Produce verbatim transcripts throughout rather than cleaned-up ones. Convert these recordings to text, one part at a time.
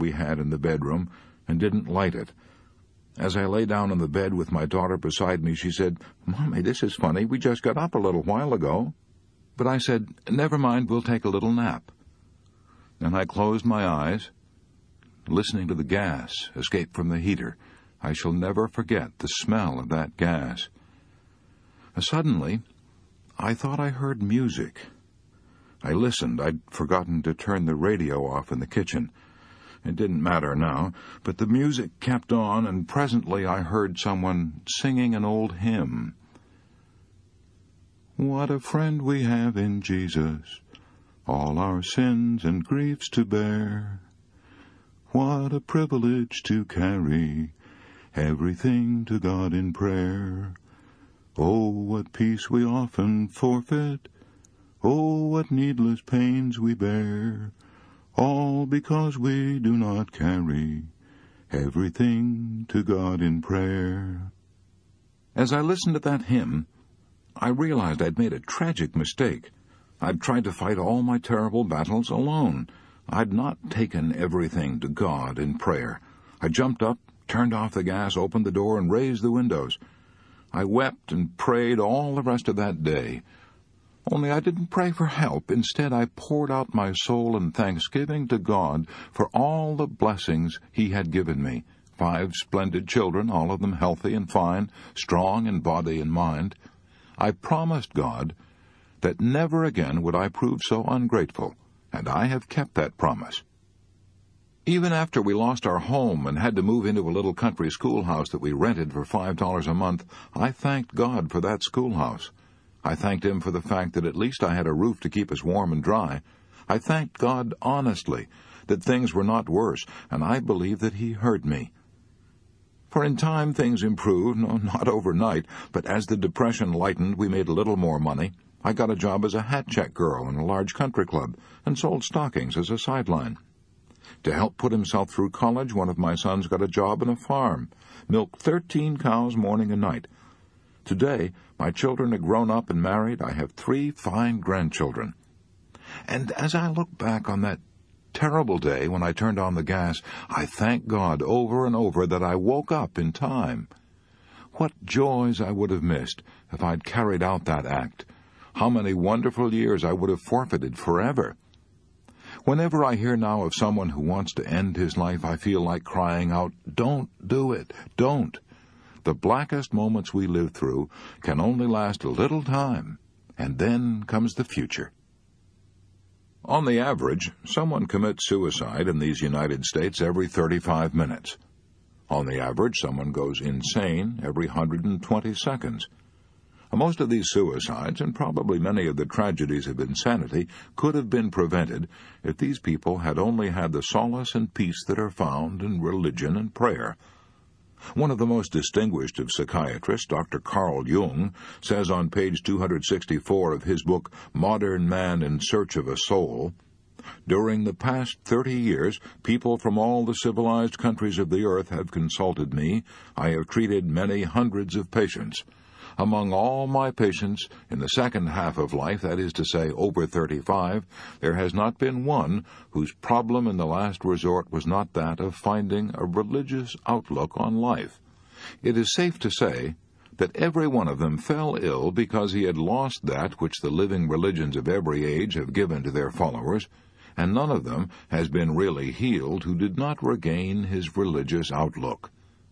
we had in the bedroom and didn't light it. As I lay down on the bed with my daughter beside me, she said, "Mommy, this is funny. We just got up a little while ago." But I said, "Never mind, we'll take a little nap." Then I closed my eyes, listening to the gas escape from the heater. I shall never forget the smell of that gas. Suddenly, I thought I heard music. I listened. I'd forgotten to turn the radio off in the kitchen. It didn't matter now, but the music kept on, and presently I heard someone singing an old hymn. "What a friend we have in Jesus, all our sins and griefs to bear. What a privilege to carry everything to God in prayer. Oh, what peace we often forfeit, oh, what needless pains we bear, all because we do not carry everything to God in prayer." As I listened to that hymn, I realized I'd made a tragic mistake. I'd tried to fight all my terrible battles alone. I'd not taken everything to God in prayer. I jumped up, turned off the gas, opened the door, and raised the windows. I wept and prayed all the rest of that day. Only I didn't pray for help. Instead, I poured out my soul in thanksgiving to God for all the blessings He had given me. Five splendid children, all of them healthy and fine, strong in body and mind. I promised God that never again would I prove so ungrateful, and I have kept that promise. Even after we lost our home and had to move into a little country schoolhouse that we rented for five dollars a month, I thanked God for that schoolhouse. I thanked Him for the fact that at least I had a roof to keep us warm and dry. I thanked God honestly that things were not worse, and I believe that He heard me. For in time things improved, no, not overnight, but as the Depression lightened, we made a little more money. I got a job as a hat-check girl in a large country club and sold stockings as a sideline. To help put himself through college, one of my sons got a job on a farm, milked thirteen cows morning and night. Today, my children are grown up and married. I have three fine grandchildren. And as I look back on that terrible day when I turned on the gas, I thank God over and over that I woke up in time. What joys I would have missed if I'd carried out that act. How many wonderful years I would have forfeited forever. Whenever I hear now of someone who wants to end his life, I feel like crying out, "Don't do it, don't." The blackest moments we live through can only last a little time, and then comes the future. On the average, someone commits suicide in these United States every thirty-five minutes. On the average, someone goes insane every one hundred twenty seconds. Most of these suicides, and probably many of the tragedies of insanity, could have been prevented if these people had only had the solace and peace that are found in religion and prayer. One of the most distinguished of psychiatrists, Doctor Carl Jung, says on page two hundred sixty-four of his book, Modern Man in Search of a Soul, "During the past thirty years, people from all the civilized countries of the earth have consulted me. I have treated many hundreds of patients. Among all my patients in the second half of life, that is to say, over thirty-five, there has not been one whose problem in the last resort was not that of finding a religious outlook on life. It is safe to say that every one of them fell ill because he had lost that which the living religions of every age have given to their followers, and none of them has been really healed who did not regain his religious outlook."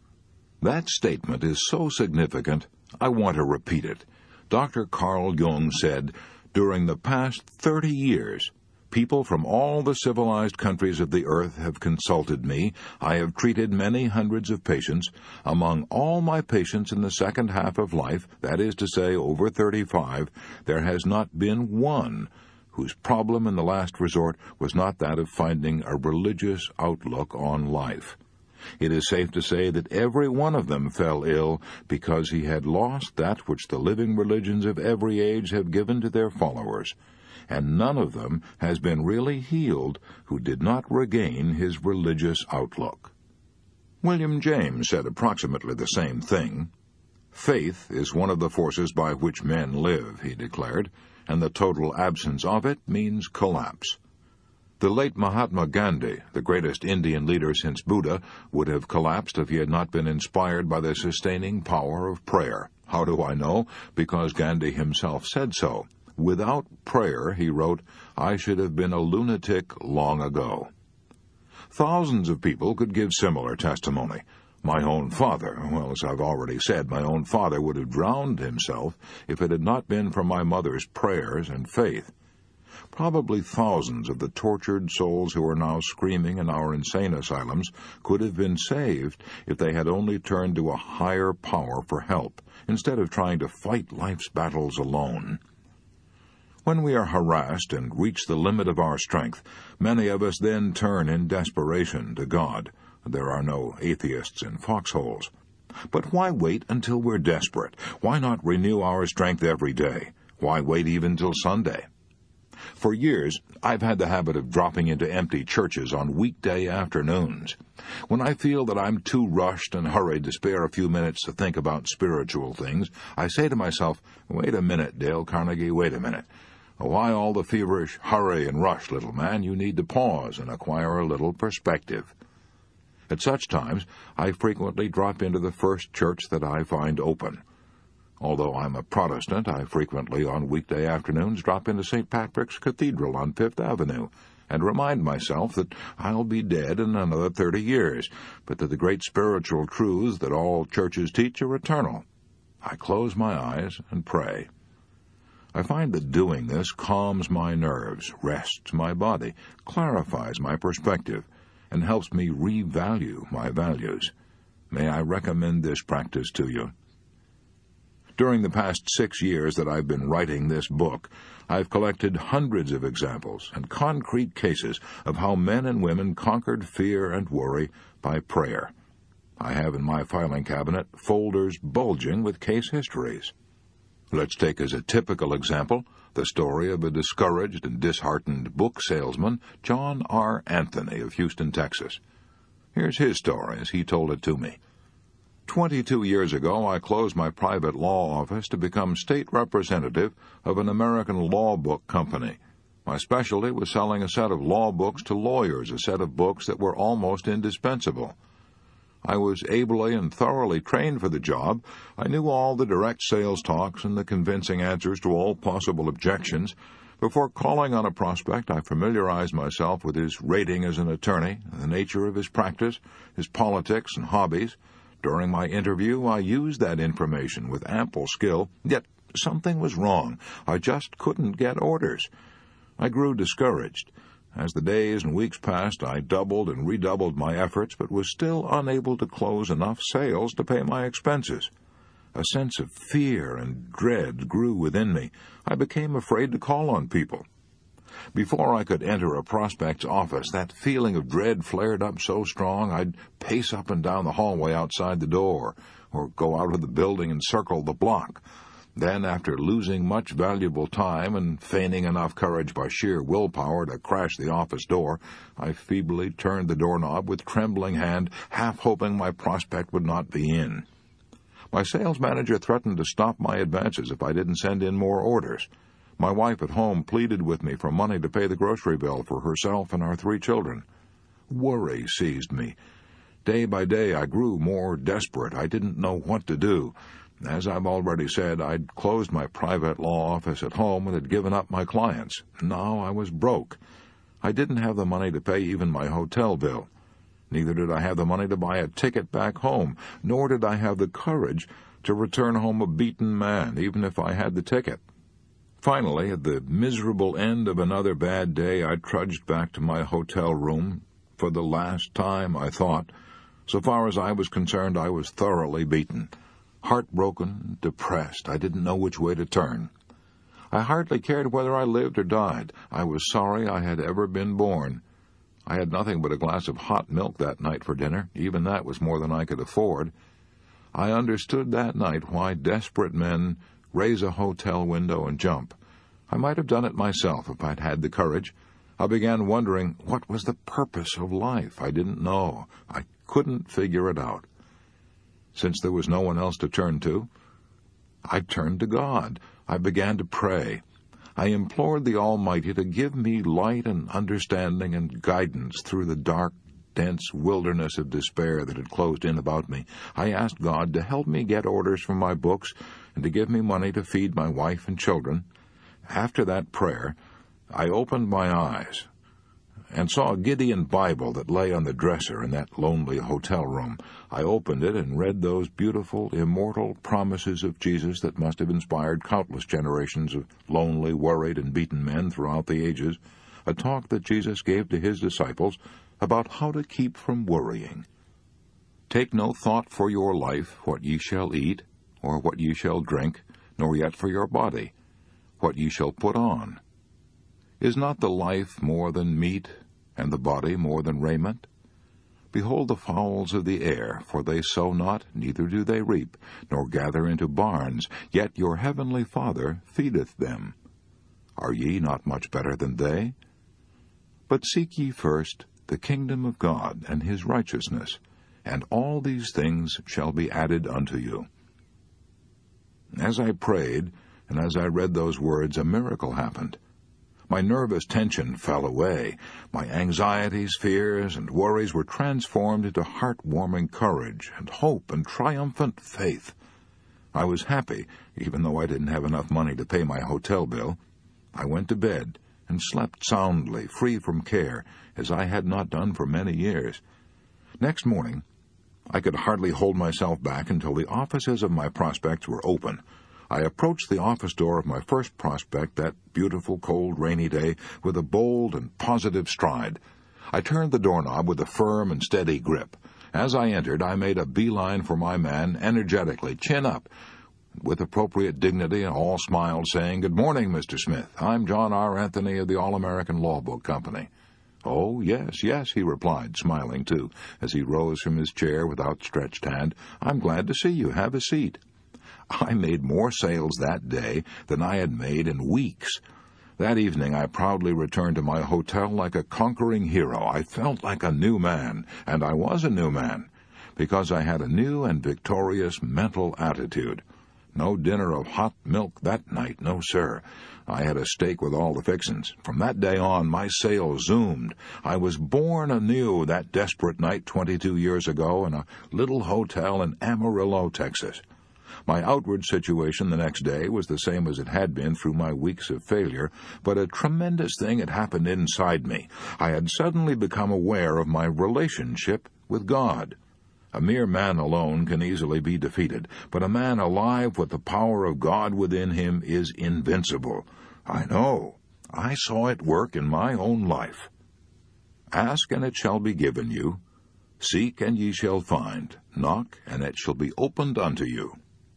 That statement is so significant, I want to repeat it. Doctor Carl Jung said, "During the past thirty years, people from all the civilized countries of the earth have consulted me. I have treated many hundreds of patients. Among all my patients in the second half of life, that is to say, over thirty-five, there has not been one whose problem in the last resort was not that of finding a religious outlook on life. It is safe to say that every one of them fell ill because he had lost that which the living religions of every age have given to their followers, and none of them has been really healed who did not regain his religious outlook." William James said approximately the same thing. "Faith is one of the forces by which men live," he declared, "and the total absence of it means collapse. The late Mahatma Gandhi, the greatest Indian leader since Buddha, would have collapsed if he had not been inspired by the sustaining power of prayer. How do I know? Because Gandhi himself said so. Without prayer, he wrote, I should have been a lunatic long ago. Thousands of people could give similar testimony. My own father, well, as I've already said, my own father would have drowned himself if it had not been for my mother's prayers and faith. Probably thousands of the tortured souls who are now screaming in our insane asylums could have been saved if they had only turned to a higher power for help, instead of trying to fight life's battles alone. When we are harassed and reach the limit of our strength, many of us then turn in desperation to God. There are no atheists in foxholes. But why wait until we're desperate? Why not renew our strength every day? Why wait even till Sunday? For years, I've had the habit of dropping into empty churches on weekday afternoons. When I feel that I'm too rushed and hurried to spare a few minutes to think about spiritual things, I say to myself, wait a minute, Dale Carnegie, wait a minute. Why all the feverish hurry and rush, little man? You need to pause and acquire a little perspective. At such times, I frequently drop into the first church that I find open. Although I'm a Protestant, I frequently on weekday afternoons drop into Saint Patrick's Cathedral on Fifth Avenue and remind myself that I'll be dead in another thirty years, but that the great spiritual truths that all churches teach are eternal. I close my eyes and pray. I find that doing this calms my nerves, rests my body, clarifies my perspective, and helps me revalue my values. May I recommend this practice to you. During the past six years that I've been writing this book, I've collected hundreds of examples and concrete cases of how men and women conquered fear and worry by prayer. I have in my filing cabinet folders bulging with case histories. Let's take as a typical example the story of a discouraged and disheartened book salesman, John R. Anthony of Houston, Texas. Here's his story as he told it to me. Twenty-two years ago, I closed my private law office to become state representative of an American law book company. My specialty was selling a set of law books to lawyers, a set of books that were almost indispensable. I was ably and thoroughly trained for the job. I knew all the direct sales talks and the convincing answers to all possible objections. Before calling on a prospect, I familiarized myself with his rating as an attorney, the nature of his practice, his politics and hobbies. During my interview, I used that information with ample skill, yet something was wrong. I just couldn't get orders. I grew discouraged. As the days and weeks passed, I doubled and redoubled my efforts, but was still unable to close enough sales to pay my expenses. A sense of fear and dread grew within me. I became afraid to call on people. Before I could enter a prospect's office, that feeling of dread flared up so strong I'd pace up and down the hallway outside the door, or go out of the building and circle the block. Then, after losing much valuable time and feigning enough courage by sheer willpower to crash the office door, I feebly turned the doorknob with trembling hand, half hoping my prospect would not be in. My sales manager threatened to stop my advances if I didn't send in more orders. My wife at home pleaded with me for money to pay the grocery bill for herself and our three children. Worry seized me. Day by day I grew more desperate. I didn't know what to do. As I've already said, I'd closed my private law office at home and had given up my clients. Now I was broke. I didn't have the money to pay even my hotel bill. Neither did I have the money to buy a ticket back home, nor did I have the courage to return home a beaten man, even if I had the ticket. Finally, at the miserable end of another bad day, I trudged back to my hotel room. For the last time, I thought. So far as I was concerned, I was thoroughly beaten. Heartbroken, depressed, I didn't know which way to turn. I hardly cared whether I lived or died. I was sorry I had ever been born. I had nothing but a glass of hot milk that night for dinner. Even that was more than I could afford. I understood that night why desperate men raise a hotel window and jump. I might have done it myself if I'd had the courage. I began wondering what was the purpose of life. I didn't know. I couldn't figure it out. Since there was no one else to turn to, I turned to God. I began to pray. I implored the Almighty to give me light and understanding and guidance through the dark, dense wilderness of despair that had closed in about me. I asked God to help me get orders for my books and to give me money to feed my wife and children. After that prayer, I opened my eyes and saw a Gideon Bible that lay on the dresser in that lonely hotel room. I opened it and read those beautiful, immortal promises of Jesus that must have inspired countless generations of lonely, worried, and beaten men throughout the ages, a talk that Jesus gave to his disciples about how to keep from worrying. Take no thought for your life, what ye shall eat, or what ye shall drink, nor yet for your body, what ye shall put on. Is not the life more than meat, and the body more than raiment? Behold the fowls of the air, for they sow not, neither do they reap, nor gather into barns, yet your heavenly Father feedeth them. Are ye not much better than they? But seek ye first the kingdom of God and his righteousness, and all these things shall be added unto you. As I prayed, and as I read those words, a miracle happened. My nervous tension fell away. My anxieties, fears, and worries were transformed into heart-warming courage and hope and triumphant faith. I was happy, even though I didn't have enough money to pay my hotel bill. I went to bed and slept soundly, free from care, as I had not done for many years. Next morning, I could hardly hold myself back until the offices of my prospects were open. I approached the office door of my first prospect that beautiful, cold, rainy day with a bold and positive stride. I turned the doorknob with a firm and steady grip. As I entered, I made a beeline for my man, energetically, chin up, with appropriate dignity, and all smiled, saying, "Good morning, Mister Smith. I'm John R. Anthony of the All-American Law Book Company." "Oh, yes, yes," he replied, smiling too, as he rose from his chair with outstretched hand. "I'm glad to see you. Have a seat." I made more sales that day than I had made in weeks. That evening I proudly returned to my hotel like a conquering hero. I felt like a new man, and I was a new man, because I had a new and victorious mental attitude. No dinner of hot milk that night, no, sir. I had a steak with all the fixins. From that day on, my sales zoomed. I was born anew that desperate night twenty-two years ago in a little hotel in Amarillo, Texas. My outward situation the next day was the same as it had been through my weeks of failure, but a tremendous thing had happened inside me. I had suddenly become aware of my relationship with God. A mere man alone can easily be defeated, but a man alive with the power of God within him is invincible. I know. I saw it work in my own life. Ask, and it shall be given you. Seek, and ye shall find. Knock, and it shall be opened unto you.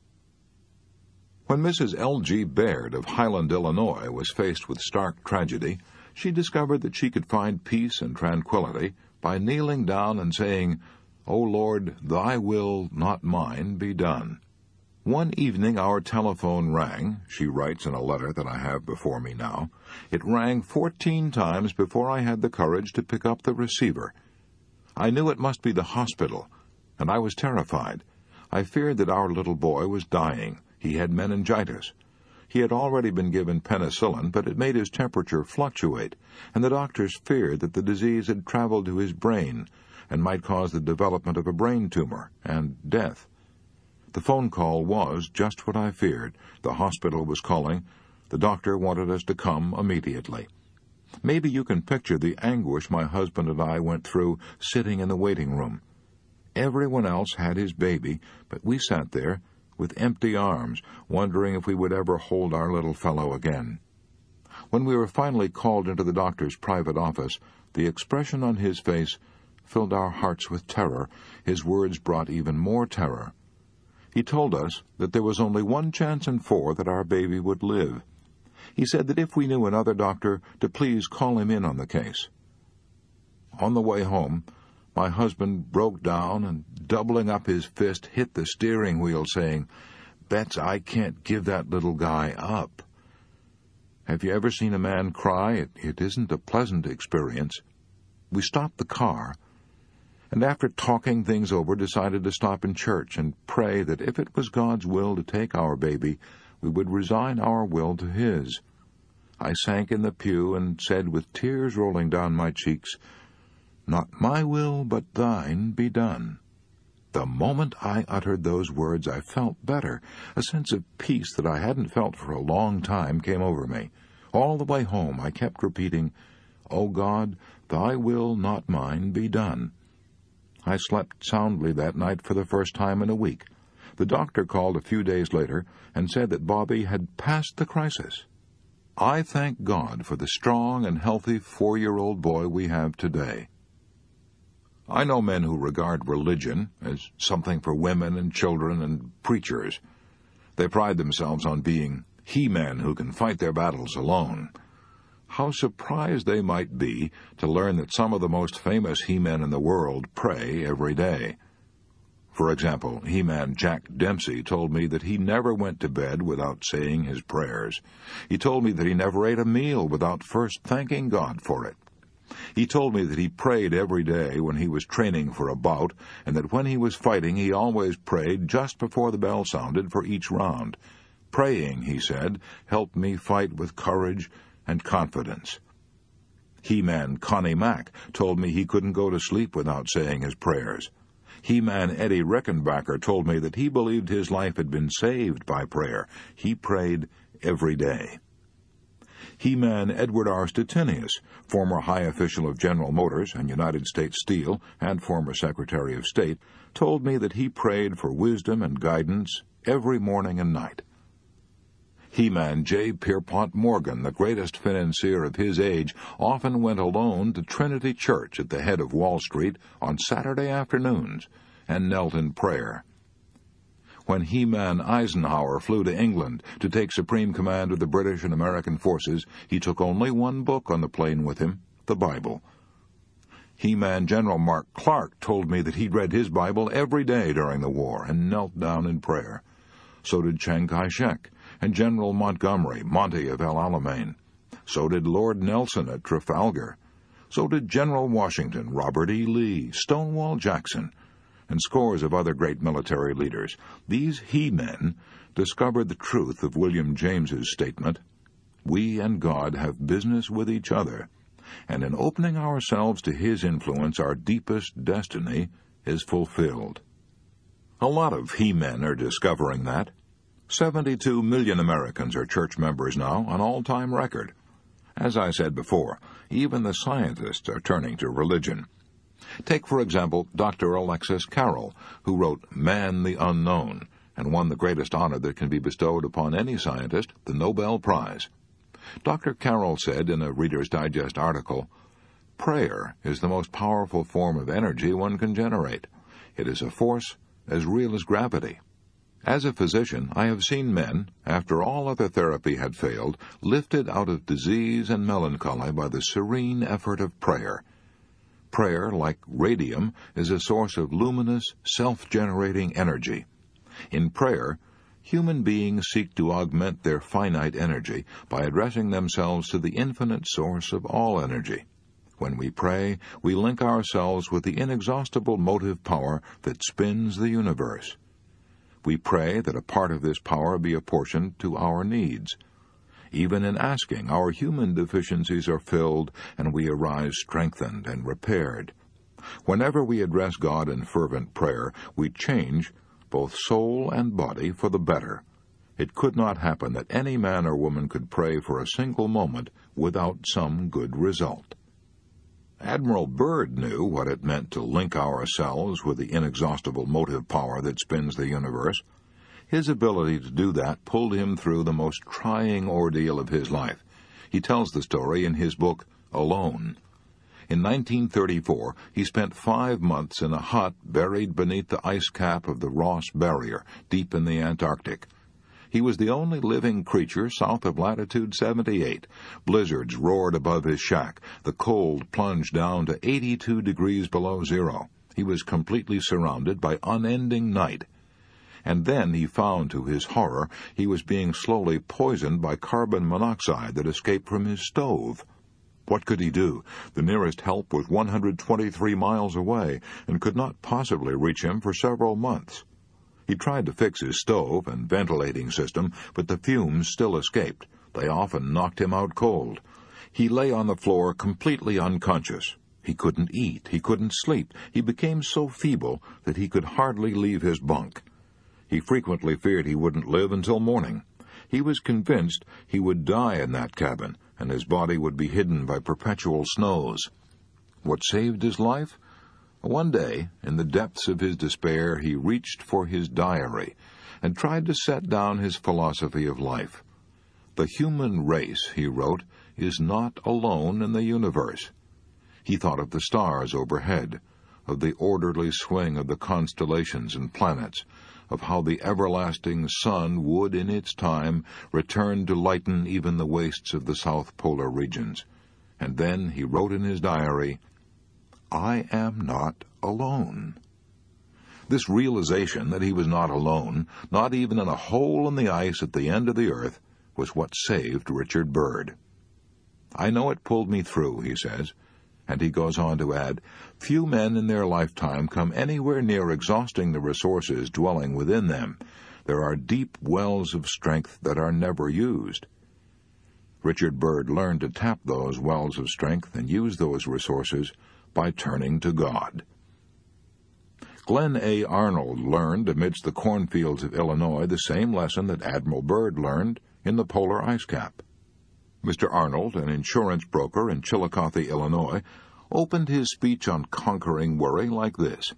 When Missus L G Baird of Highland, Illinois, was faced with stark tragedy, she discovered that she could find peace and tranquility by kneeling down and saying, "O Lord, thy will, not mine, be done." One evening our telephone rang, she writes in a letter that I have before me now. It rang fourteen times before I had the courage to pick up the receiver. I knew it must be the hospital, and I was terrified. I feared that our little boy was dying. He had meningitis. He had already been given penicillin, but it made his temperature fluctuate, and the doctors feared that the disease had traveled to his brain and might cause the development of a brain tumor and death. The phone call was just what I feared. The hospital was calling. The doctor wanted us to come immediately. Maybe you can picture the anguish my husband and I went through sitting in the waiting room. Everyone else had his baby, but we sat there with empty arms, wondering if we would ever hold our little fellow again. When we were finally called into the doctor's private office, the expression on his face filled our hearts with terror. His words brought even more terror. He told us that there was only one chance in four that our baby would live. He said that if we knew another doctor, to please call him in on the case. On the way home, my husband broke down and, doubling up his fist, hit the steering wheel, saying, "Bets, I can't give that little guy up." Have you ever seen a man cry? It, it isn't a pleasant experience. We stopped the car, and after talking things over, decided to stop in church and pray that if it was God's will to take our baby, we would resign our will to his. I sank in the pew and said with tears rolling down my cheeks, "Not my will, but thine be done." The moment I uttered those words, I felt better. A sense of peace that I hadn't felt for a long time came over me. All the way home I kept repeating, "O God, thy will, not mine, be done." I slept soundly that night for the first time in a week. The doctor called a few days later and said that Bobby had passed the crisis. I thank God for the strong and healthy four-year-old boy we have today. I know men who regard religion as something for women and children and preachers. They pride themselves on being he-men who can fight their battles alone. How surprised they might be to learn that some of the most famous he-men in the world pray every day. For example, he-man Jack Dempsey told me that he never went to bed without saying his prayers. He told me that he never ate a meal without first thanking God for it. He told me that he prayed every day when he was training for a bout, and that when he was fighting he always prayed just before the bell sounded for each round. Praying, he said, helped me fight with courage and confidence. He-man Connie Mack told me he couldn't go to sleep without saying his prayers. He-man Eddie Rickenbacker told me that he believed his life had been saved by prayer. He prayed every day. He-man Edward R. Stettinius, former high official of General Motors and United States Steel and former Secretary of State, told me that he prayed for wisdom and guidance every morning and night. He-man J. Pierpont Morgan, the greatest financier of his age, often went alone to Trinity Church at the head of Wall Street on Saturday afternoons and knelt in prayer. When He-man Eisenhower flew to England to take supreme command of the British and American forces, he took only one book on the plane with him, the Bible. He-man General Mark Clark told me that he'd read his Bible every day during the war and knelt down in prayer. So did Chiang Kai-shek and General Montgomery, Monty of El Alamein. So did Lord Nelson at Trafalgar. So did General Washington, Robert E. Lee, Stonewall Jackson, and scores of other great military leaders. These he-men discovered the truth of William James's statement, "We and God have business with each other, and in opening ourselves to his influence, our deepest destiny is fulfilled." A lot of he-men are discovering that. seventy-two million Americans are church members now, an all-time record. As I said before, even the scientists are turning to religion. Take, for example, Doctor Alexis Carrel, who wrote Man the Unknown, and won the greatest honor that can be bestowed upon any scientist, the Nobel Prize. Doctor Carrel said in a Reader's Digest article, "Prayer is the most powerful form of energy one can generate. It is a force as real as gravity. As a physician, I have seen men, after all other therapy had failed, lifted out of disease and melancholy by the serene effort of prayer. Prayer, like radium, is a source of luminous, self-generating energy. In prayer, human beings seek to augment their finite energy by addressing themselves to the infinite source of all energy. When we pray, we link ourselves with the inexhaustible motive power that spins the universe. We pray that a part of this power be apportioned to our needs. Even in asking, our human deficiencies are filled, and we arise strengthened and repaired. Whenever we address God in fervent prayer, we change both soul and body for the better. It could not happen that any man or woman could pray for a single moment without some good result. Admiral Byrd knew what it meant to link ourselves with the inexhaustible motive power that spins the universe. His ability to do that pulled him through the most trying ordeal of his life. He tells the story in his book, Alone. In nineteen thirty-four, he spent five months in a hut buried beneath the ice cap of the Ross Barrier, deep in the Antarctic. He was the only living creature south of latitude seventy-eight. Blizzards roared above his shack. The cold plunged down to eighty-two degrees below zero. He was completely surrounded by unending night. And then he found, to his horror, he was being slowly poisoned by carbon monoxide that escaped from his stove. What could he do? The nearest help was one hundred twenty-three miles away, and could not possibly reach him for several months. He tried to fix his stove and ventilating system, but the fumes still escaped. They often knocked him out cold. He lay on the floor completely unconscious. He couldn't eat. He couldn't sleep. He became so feeble that he could hardly leave his bunk. He frequently feared he wouldn't live until morning. He was convinced he would die in that cabin, and his body would be hidden by perpetual snows. What saved his life? One day, in the depths of his despair, he reached for his diary and tried to set down his philosophy of life. The human race, he wrote, is not alone in the universe. He thought of the stars overhead, of the orderly swing of the constellations and planets, of how the everlasting sun would, in its time, return to lighten even the wastes of the south polar regions. And then he wrote in his diary, "I am not alone." This realization that he was not alone, not even in a hole in the ice at the end of the earth, was what saved Richard Byrd. "I know it pulled me through," he says, and he goes on to add, "Few men in their lifetime come anywhere near exhausting the resources dwelling within them. There are deep wells of strength that are never used." Richard Byrd learned to tap those wells of strength and use those resources by turning to God. Glenn A. Arnold learned amidst the cornfields of Illinois the same lesson that Admiral Byrd learned in the polar ice cap. Mister Arnold, an insurance broker in Chillicothe, Illinois, opened his speech on conquering worry like this.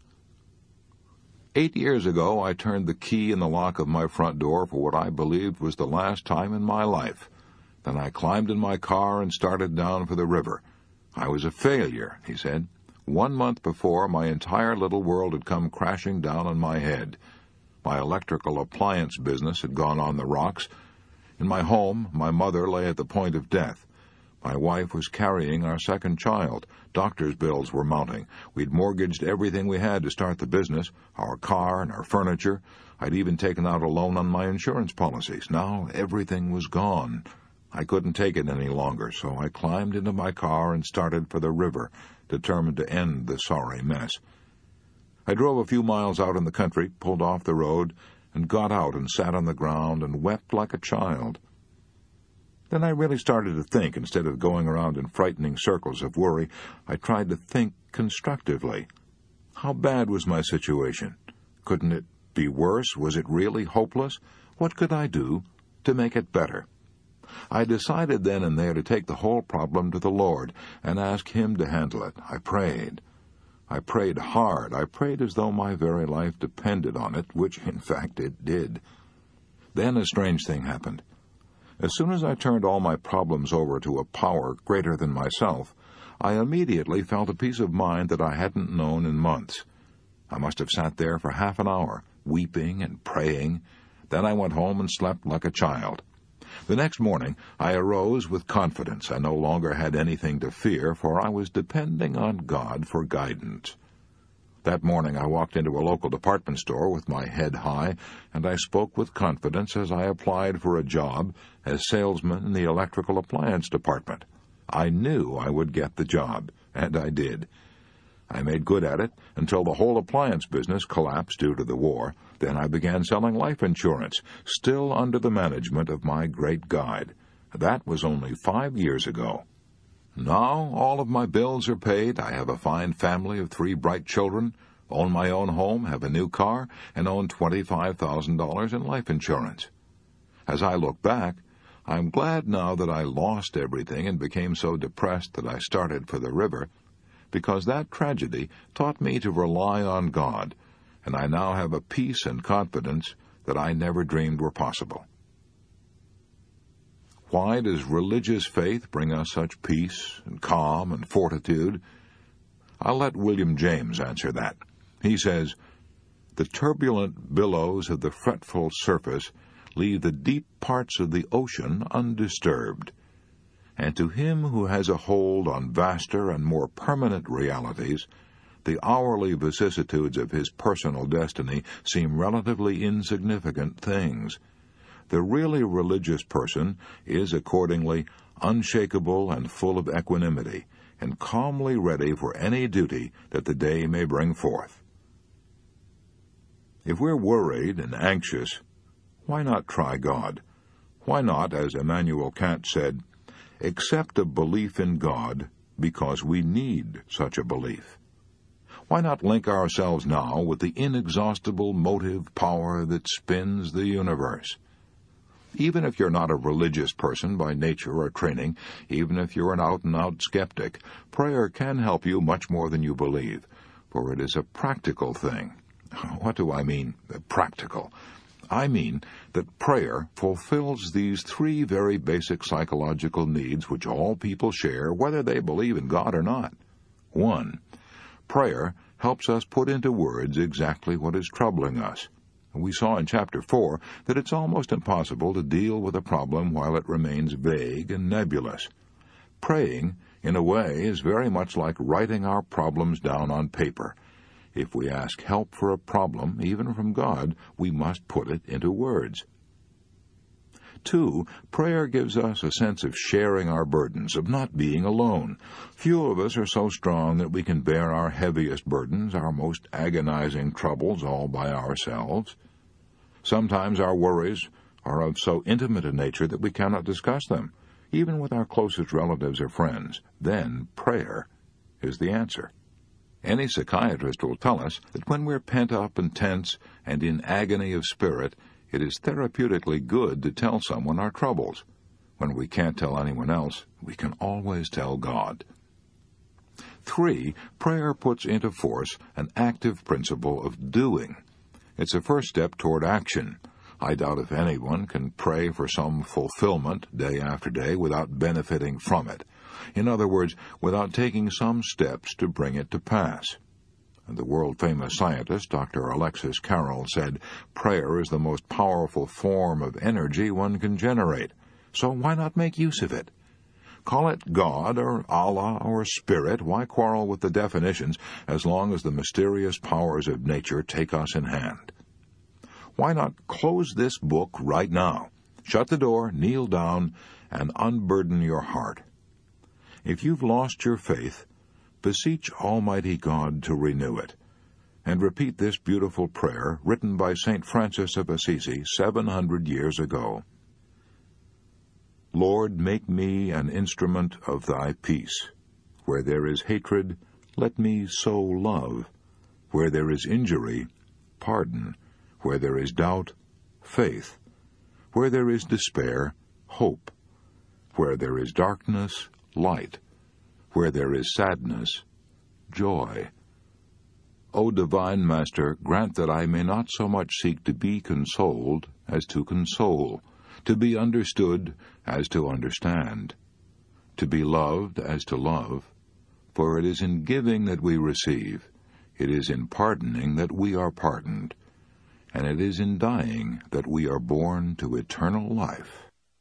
"Eight years ago I turned the key in the lock of my front door for what I believed was the last time in my life. Then I climbed in my car and started down for the river. I was a failure," he said. "One month before, my entire little world had come crashing down on my head. My electrical appliance business had gone on the rocks. In my home, my mother lay at the point of death. My wife was carrying our second child. Doctor's bills were mounting. We'd mortgaged everything we had to start the business, our car and our furniture. I'd even taken out a loan on my insurance policies. Now everything was gone. I couldn't take it any longer, so I climbed into my car and started for the river, determined to end the sorry mess. I drove a few miles out in the country, pulled off the road, and got out and sat on the ground and wept like a child. Then I really started to think. Instead of going around in frightening circles of worry, I tried to think constructively. How bad was my situation? Couldn't it be worse? Was it really hopeless? What could I do to make it better? I decided then and there to take the whole problem to the Lord and ask Him to handle it. I prayed. I prayed hard. I prayed as though my very life depended on it, which, in fact, it did. Then a strange thing happened. As soon as I turned all my problems over to a power greater than myself, I immediately felt a peace of mind that I hadn't known in months. I must have sat there for half an hour, weeping and praying. Then I went home and slept like a child. The next morning I arose with confidence. I no longer had anything to fear, for I was depending on God for guidance. That morning I walked into a local department store with my head high, and I spoke with confidence as I applied for a job as salesman in the electrical appliance department. I knew I would get the job, and I did. I made good at it until the whole appliance business collapsed due to the war. Then I began selling life insurance, still under the management of my great guide. That was only five years ago. Now all of my bills are paid. I have a fine family of three bright children, own my own home, have a new car, and own twenty-five thousand dollars in life insurance. As I look back, I'm glad now that I lost everything and became so depressed that I started for the river, because that tragedy taught me to rely on God, and I now have a peace and confidence that I never dreamed were possible. Why does religious faith bring us such peace and calm and fortitude? I'll let William James answer that. He says, "The turbulent billows of the fretful surface leave the deep parts of the ocean undisturbed. And to him who has a hold on vaster and more permanent realities, the hourly vicissitudes of his personal destiny seem relatively insignificant things. The really religious person is accordingly unshakable and full of equanimity, and calmly ready for any duty that the day may bring forth." If we're worried and anxious, why not try God? Why not, as Immanuel Kant said, accept a belief in God because we need such a belief? Why not link ourselves now with the inexhaustible motive power that spins the universe? Even if you're not a religious person by nature or training, even if you're an out-and-out skeptic, prayer can help you much more than you believe, for it is a practical thing. What do I mean, practical? I mean that prayer fulfills these three very basic psychological needs which all people share, whether they believe in God or not. One, prayer helps us put into words exactly what is troubling us. We saw in chapter four that it's almost impossible to deal with a problem while it remains vague and nebulous. Praying, in a way, is very much like writing our problems down on paper. If we ask help for a problem, even from God, we must put it into words. Two, prayer gives us a sense of sharing our burdens, of not being alone. Few of us are so strong that we can bear our heaviest burdens, our most agonizing troubles, all by ourselves. Sometimes our worries are of so intimate a nature that we cannot discuss them, even with our closest relatives or friends. Then prayer is the answer. Any psychiatrist will tell us that when we're pent up and tense and in agony of spirit, it is therapeutically good to tell someone our troubles. When we can't tell anyone else, we can always tell God. Three, prayer puts into force an active principle of doing. It's a first step toward action. I doubt if anyone can pray for some fulfillment day after day without benefiting from it. In other words, without taking some steps to bring it to pass. The world-famous scientist, Doctor Alexis Carrel, said, prayer is the most powerful form of energy one can generate, so why not make use of it? Call it God or Allah or Spirit, why quarrel with the definitions as long as the mysterious powers of nature take us in hand? Why not close this book right now, shut the door, kneel down, and unburden your heart? If you've lost your faith, beseech Almighty God to renew it, and repeat this beautiful prayer written by Saint Francis of Assisi seven hundred years ago. Lord, make me an instrument of thy peace. Where there is hatred, let me sow love. Where there is injury, pardon. Where there is doubt, faith. Where there is despair, hope. Where there is darkness, light. Where there is sadness, joy. O divine Master, grant that I may not so much seek to be consoled as to console, to be understood as to understand, to be loved as to love, for it is in giving that we receive, it is in pardoning that we are pardoned, and it is in dying that we are born to eternal life.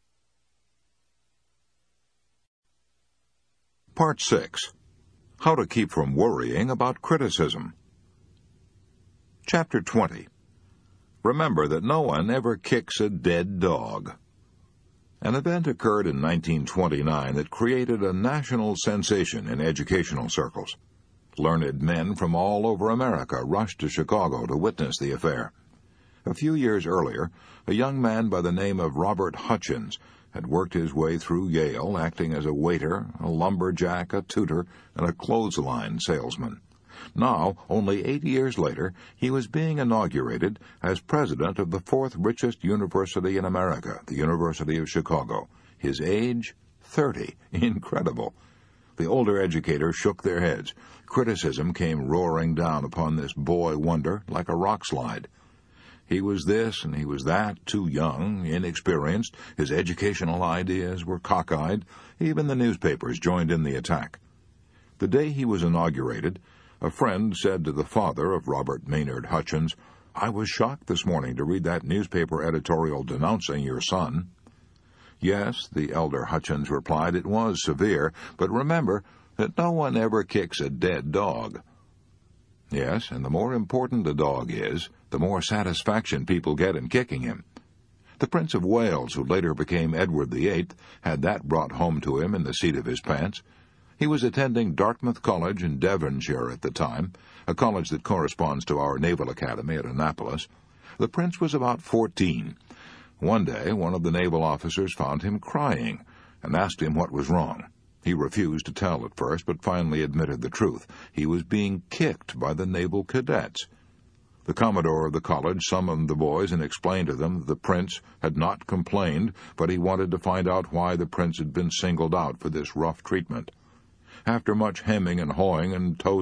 Part six. How to Keep from Worrying About Criticism. Chapter twenty. Remember that no one ever kicks a dead dog. An event occurred in nineteen twenty-nine that created a national sensation in educational circles. Learned men from all over America rushed to Chicago to witness the affair. A few years earlier, a young man by the name of Robert Hutchins had worked his way through Yale, acting as a waiter, a lumberjack, a tutor, and a clothesline salesman. Now, only eight years later, he was being inaugurated as president of the fourth richest university in America, the University of Chicago. His age, thirty. Incredible. The older educators shook their heads. Criticism came roaring down upon this boy wonder like a rock slide. He was this and he was that, too young, inexperienced. His educational ideas were cockeyed. Even the newspapers joined in the attack. The day he was inaugurated, a friend said to the father of Robert Maynard Hutchins, "I was shocked this morning to read that newspaper editorial denouncing your son." Yes, the elder Hutchins replied, it was severe, but remember that no one ever kicks a dead dog. Yes, and the more important a dog is, the more satisfaction people get in kicking him. The Prince of Wales, who later became Edward the Eighth, had that brought home to him in the seat of his pants. He was attending Dartmouth College in Devonshire at the time, a college that corresponds to our Naval Academy at Annapolis. The prince was about fourteen. One day, one of the naval officers found him crying and asked him what was wrong. He refused to tell at first, but finally admitted the truth. He was being kicked by the naval cadets. The commodore of the college summoned the boys and explained to them that the prince had not complained, but he wanted to find out why the prince had been singled out for this rough treatment. After much hemming and hawing and toe